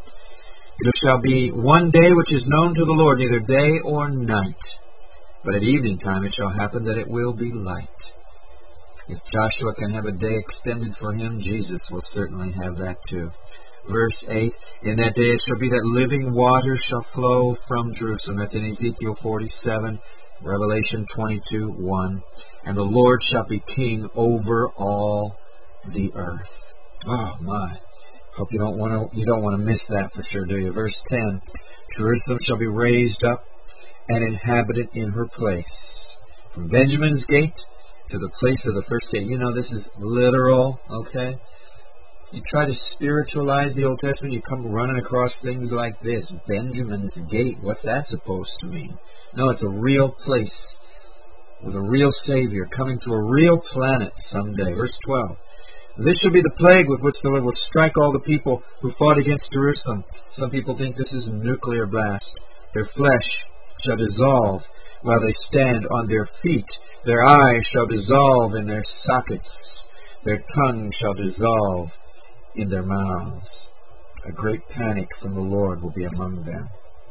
It shall be one day which is known to the Lord, neither day or night. But at evening time it shall happen that it will be light. If Joshua can have a day extended for him, Jesus will certainly have that too. Verse eight, in that day it shall be that living water shall flow from Jerusalem. That's in Ezekiel forty-seven, Revelation twenty-two, one. And the Lord shall be king over all the earth. Oh my. Hope you don't want to you don't want to miss that for sure, do you? Verse ten, Jerusalem shall be raised up and inhabited in her place. From Benjamin's gate to the place of the first gate. You know, this is literal, okay? You try to spiritualize the Old Testament, you come running across things like this. Benjamin's gate, what's that supposed to mean? No, it's a real place with a real Savior coming to a real planet someday. Verse twelve. This shall be the plague with which the Lord will strike all the people who fought against Jerusalem. Some people think this is a nuclear blast. Their flesh shall dissolve while they stand on their feet. Their eyes shall dissolve in their sockets. Their tongue shall dissolve in their mouths. A great panic from the Lord will be among them.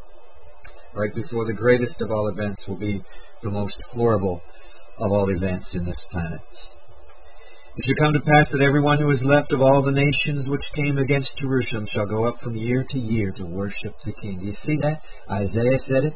Right before the greatest of all events will be the most horrible of all events in this planet. It shall come to pass that everyone who is left of all the nations which came against Jerusalem shall go up from year to year to worship the King. Do you see that? Isaiah said it.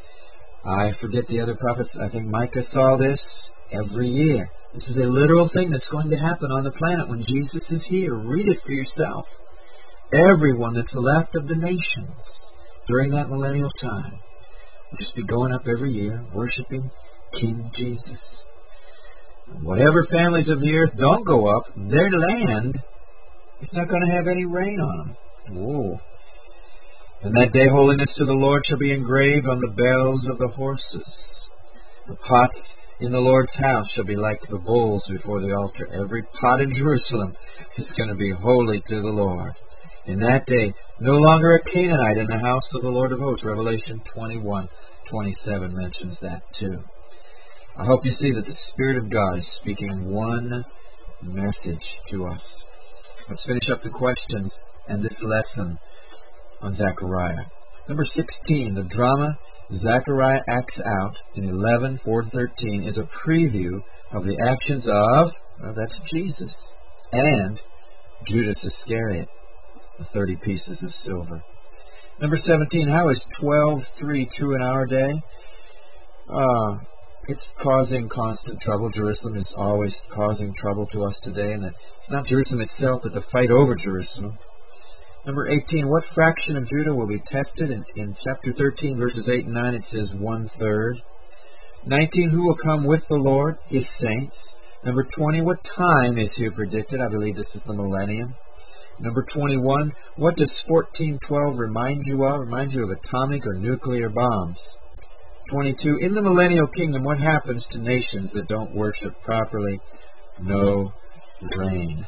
I forget the other prophets. I think Micah saw this every year. This is a literal thing that's going to happen on the planet when Jesus is here. Read it for yourself. Everyone that's left of the nations during that millennial time will just be going up every year worshiping King Jesus. Whatever families of the earth don't go up, their land is not going to have any rain on them. Whoa. And that day holiness to the Lord shall be engraved on the bells of the horses. The pots in the Lord's house shall be like the bowls before the altar. Every pot in Jerusalem is going to be holy to the Lord. In that day, no longer a Canaanite in the house of the Lord of hosts. Revelation twenty-one twenty-seven mentions that too. I hope you see that the Spirit of God is speaking one message to us. Let's finish up the questions and this lesson on Zechariah. Number sixteen, the drama Zechariah acts out in eleven, four to thirteen is a preview of the actions of, well, that's Jesus, and Judas Iscariot, the thirty pieces of silver. Number seventeen, how is twelve three true in our day? Uh, it's causing constant trouble. Jerusalem is always causing trouble to us today, and it's not Jerusalem itself, but the fight over Jerusalem. Number eighteen, what fraction of Judah will be tested? In, in chapter thirteen, verses eight and nine, it says one-third. nineteen, who will come with the Lord? His saints. Number twenty, what time is here predicted? I believe this is the millennium. Number twenty-one, what does fourteen twelve remind you of? Remind you of atomic or nuclear bombs. twenty-two, in the millennial kingdom, what happens to nations that don't worship properly? No rain.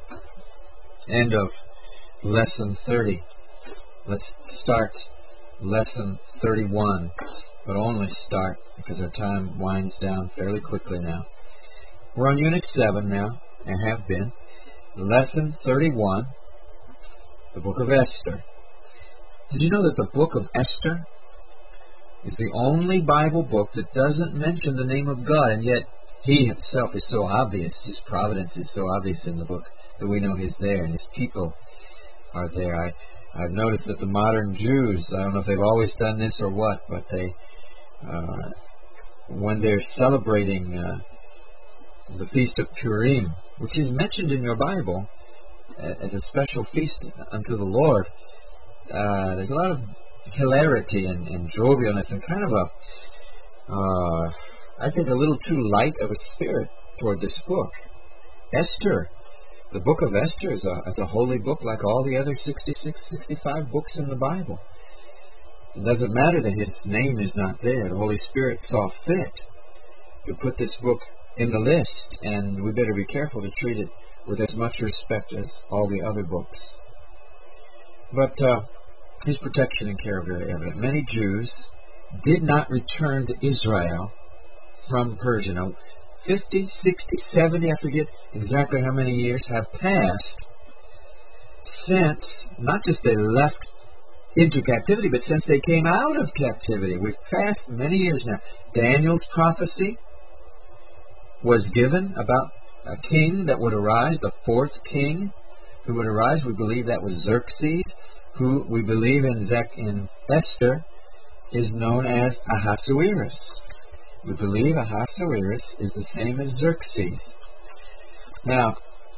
End of lesson thirty. Let's start lesson thirty-one, but only start because our time winds down fairly quickly now. We're on Unit seven now, and have been. Lesson thirty-one, the book of Esther. Did you know that the book of Esther is the only Bible book that doesn't mention the name of God, and yet He Himself is so obvious, His providence is so obvious in the book that we know He's there, and His people are there. I, I've noticed that the modern Jews, I don't know if they've always done this or what, but they, uh, when they're celebrating uh, the Feast of Purim, which is mentioned in your Bible as a special feast unto the Lord, uh, there's a lot of hilarity and, and jovialness and kind of a, uh, I think a little too light of a spirit toward this book. Esther, the book of Esther is a, is a holy book like all the other sixty-six, sixty-five books in the Bible. It doesn't matter that his name is not there. The Holy Spirit saw fit to put this book in the list, and we better be careful to treat it with as much respect as all the other books. But uh, his protection and care are very evident. Many Jews did not return to Israel from Persia. Now, fifty, sixty, seventy, I forget exactly how many years have passed since, not just they left into captivity, but since they came out of captivity. We've passed many years now. Daniel's prophecy was given about a king that would arise, the fourth king who would arise. We believe that was Xerxes, who we believe in, Zech, in Esther is known as Ahasuerus. We believe Ahasuerus is the same as Xerxes. Now,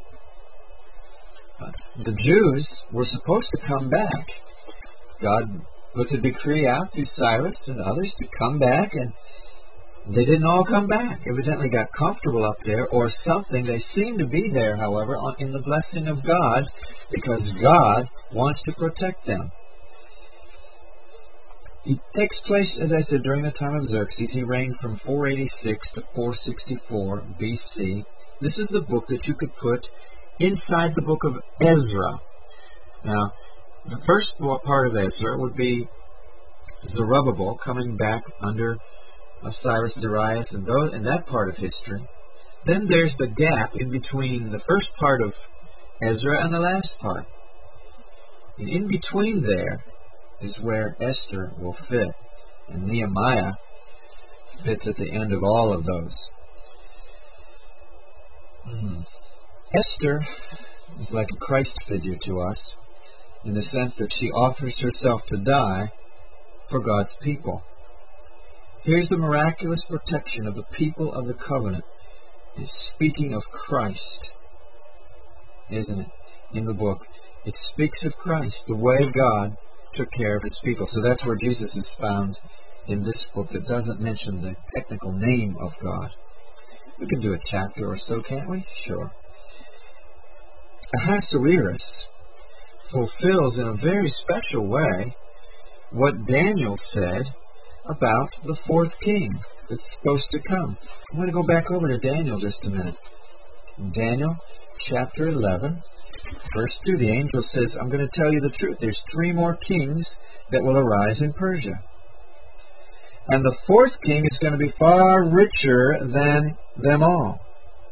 the Jews were supposed to come back. God put the decree out to Cyrus and others to come back, and they didn't all come back. Evidently got comfortable up there or something. They seem to be there, however, in the blessing of God, because God wants to protect them. It takes place, as I said, during the time of Xerxes. He reigned from four eighty-six to four sixty-four B C. This is the book that you could put inside the book of Ezra. Now, the first part of Ezra would be Zerubbabel coming back under uh, Cyrus, Darius, and, those, and that part of history. Then there's the gap in between the first part of Ezra and the last part. And in between there is where Esther will fit. And Nehemiah fits at the end of all of those. Mm. Esther is like a Christ figure to us, in the sense that she offers herself to die for God's people. Here's the miraculous protection of the people of the covenant. It's speaking of Christ, isn't it, in the book? It speaks of Christ, the way God took care of his people. So that's where Jesus is found in this book that doesn't mention the technical name of God. We can do a chapter or so, can't we? Sure. Ahasuerus fulfills in a very special way what Daniel said about the fourth king that's supposed to come. I'm going to go back over to Daniel just a minute. Daniel chapter eleven, verse two, the angel says, I'm going to tell you the truth. There's three more kings that will arise in Persia. And the fourth king is going to be far richer than them all.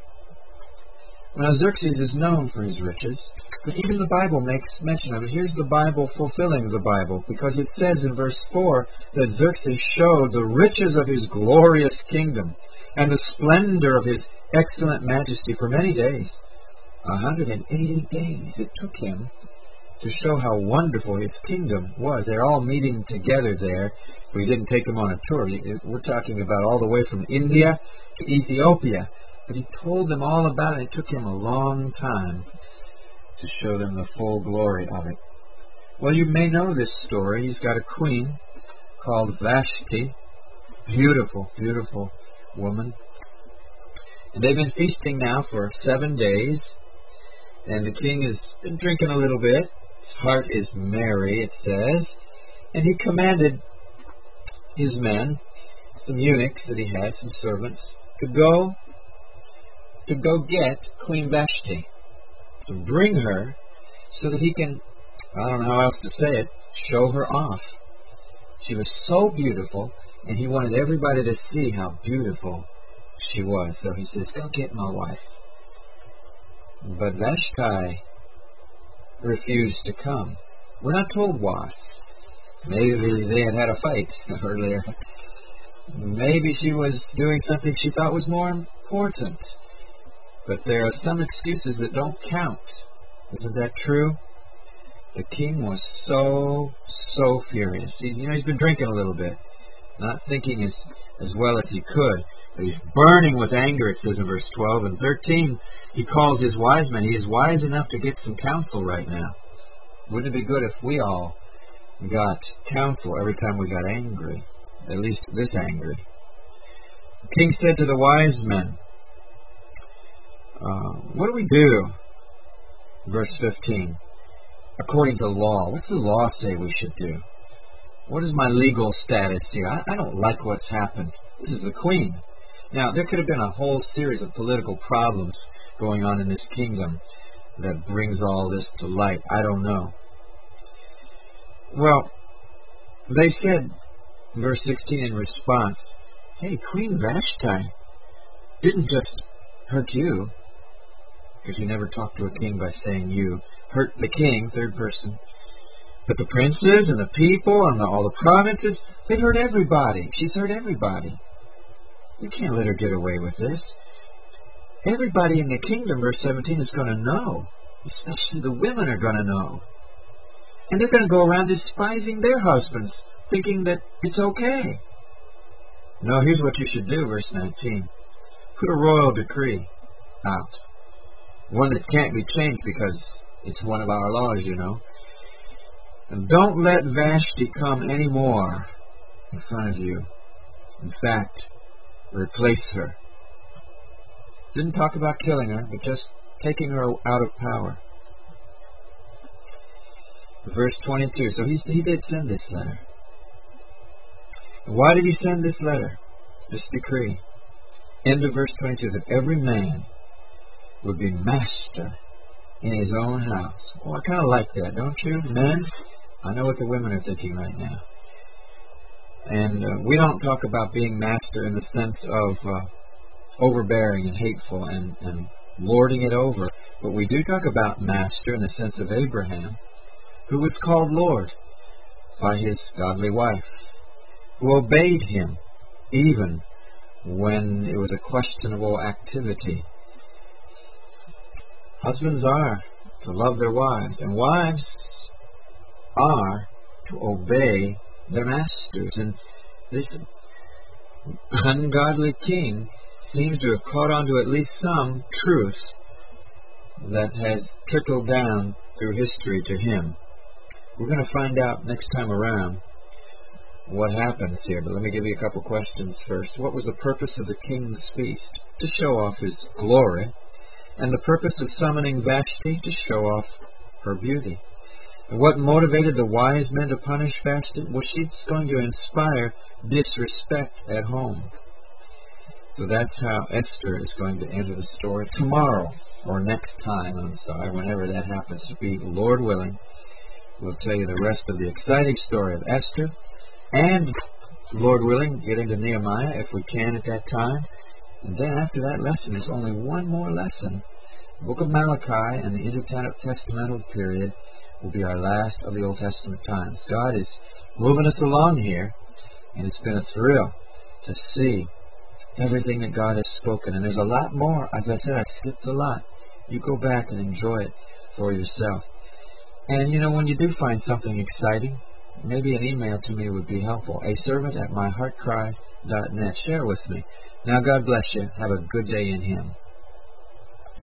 Now, Xerxes is known for his riches, but even the Bible makes mention of it. Here's the Bible fulfilling the Bible, because it says in verse four that Xerxes showed the riches of his glorious kingdom and the splendor of his excellent majesty for many days. one hundred eighty days it took him to show how wonderful his kingdom was. They're all meeting together there. If we didn't take them on a tour, we're talking about all the way from India to Ethiopia. But he told them all about it. It took him a long time to show them the full glory of it. Well, you may know this story. He's got a queen called Vashti. Beautiful, beautiful woman. And they've been feasting now for seven days. And the king has been drinking a little bit. His heart is merry, it says. And he commanded his men, some eunuchs that he had, some servants, to go to go get Queen Vashti, to bring her so that he can, I don't know how else to say it, show her off. She was so beautiful, and he wanted everybody to see how beautiful she was. So he says, go get my wife. But Vashti refused to come. We're not told why. Maybe they had had a fight earlier. Maybe she was doing something she thought was more important. But there are some excuses that don't count. Isn't that true? The king was so, so furious. He's, you know, he's been drinking a little bit, not thinking as, as well as he could. But he's burning with anger, it says in verse twelve and thirteen. He calls his wise men. He is wise enough to get some counsel right now. Wouldn't it be good if we all got counsel every time we got angry? At least this angry. The king said to the wise men, Uh, what do we do? Verse fifteen. According to law. What's the law say we should do? What is my legal status here? I, I don't like what's happened. This is the queen. Now, there could have been a whole series of political problems going on in this kingdom that brings all this to light. I don't know. Well, they said, verse sixteen in response, hey, Queen Vashti didn't just hurt you, because you never talk to a king by saying you, hurt the king, third person, but the princes and the people and the, all the provinces, they've hurt everybody. She's hurt everybody. You can't let her get away with this. Everybody in the kingdom, verse seventeen, is going to know. Especially the women are going to know. And they're going to go around despising their husbands, thinking that it's okay. No, here's what you should do, verse nineteen. Put a royal decree out. One that can't be changed because it's one of our laws, you know. And don't let Vashti come anymore in front of you. In fact, replace her. Didn't talk about killing her, but just taking her out of power. Verse twenty-two. So he, he did send this letter. Why did he send this letter? This decree. End of verse twenty-two. That every man would be master in his own house. Well, I kind of like that, don't you, men? I know what the women are thinking right now. And uh, we don't talk about being master in the sense of uh, overbearing and hateful and, and lording it over. But we do talk about master in the sense of Abraham, who was called Lord by his godly wife, who obeyed him even when it was a questionable activity. Husbands are to love their wives, and wives are to obey their masters. And this ungodly king seems to have caught on to at least some truth that has trickled down through history to him. We're going to find out next time around what happens here, but let me give you a couple questions first. What was the purpose of the king's feast? To show off his glory. And the purpose of summoning Vashti? To show off her beauty. And what motivated the wise men to punish Vashti? Well, she's going to inspire disrespect at home. So that's how Esther is going to enter the story tomorrow, or next time, I'm sorry, whenever that happens to be, Lord willing. We'll tell you the rest of the exciting story of Esther, and, Lord willing, get into Nehemiah if we can at that time. And then after that lesson, there's only one more lesson. The book of Malachi and the intertestamental period will be our last of the Old Testament times. God is moving us along here, and it's been a thrill to see everything that God has spoken. And there's a lot more. As I said, I skipped a lot. You go back and enjoy it for yourself. And, you know, when you do find something exciting, maybe an email to me would be helpful. A servant at my heart cry dot net. Share with me. Now, God bless you. Have a good day in Him.